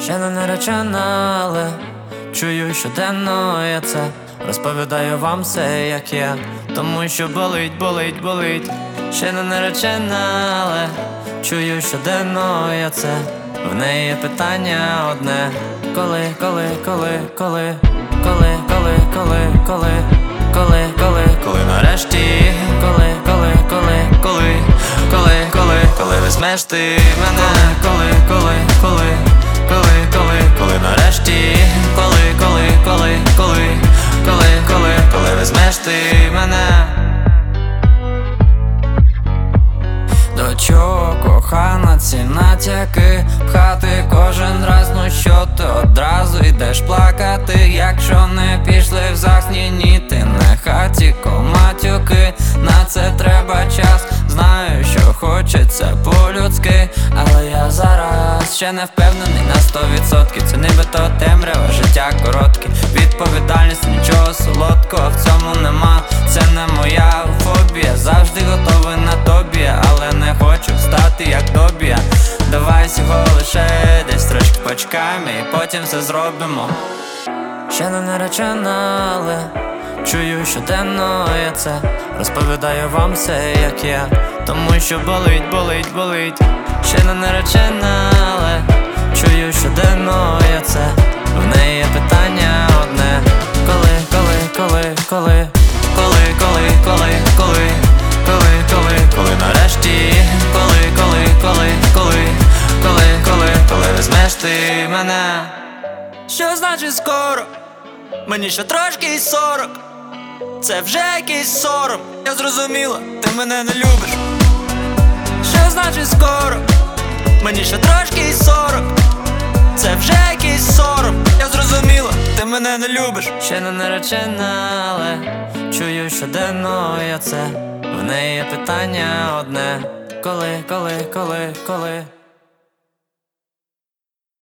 Ще не наречена, але чую щоденно я це. Розповідаю вам все, як є, тому що болить, болить, болить. Ще не наречена, але чую щоденно я це. В неї є питання одне: коли, коли, коли, коли, коли, коли, коли, коли, коли, коли, коли нарешті, коли, коли, коли, коли, коли, коли, коли візьмеш ти мене, коли, коли, коли, коли, коли, коли нарешті, коли, коли, коли, коли, коли, коли, коли візьмеш ти мене. До чого, кохана, ці натяки пхати кожен раз, ну що ти одразу йдеш плакати? Якщо не пішли в ЗАГС, ні, ти не хаті, коматюки. На це треба час, знаю, що хочеться по-людськи, але я зараз ще не впевнений на 100%. Це нібито темрява, життя коротке, відповідальність, нічого солодкого в цьому нема. Це не моя фобія, завжди готовий на тобі, але не хочу стати як Добі. Давай всього лише десь трошки почекаємо і потім все зробимо. Ще не наречена, але чую щоденно я це. Розповідаю вам все, як є, тому що болить, болить, болить. Ще не наречена, але чую щоденно я це. В неї є питання одне: коли, коли, коли, коли, коли, коли, коли, коли, коли, коли, коли нарешті, коли, коли, коли, коли, коли, коли, коли візьмеш ти мене. Що значить скоро? Мені ще трошки й 40. Це вже якийсь сором. Я зрозуміла, ти мене не любиш. Що значить скоро? Мені ще трошки й 40. Це вже якийсь сором. Я зрозуміла, ти мене не любиш. Ще не наречена, але чую щоденно я це. В неї є питання одне: коли, коли, коли, коли.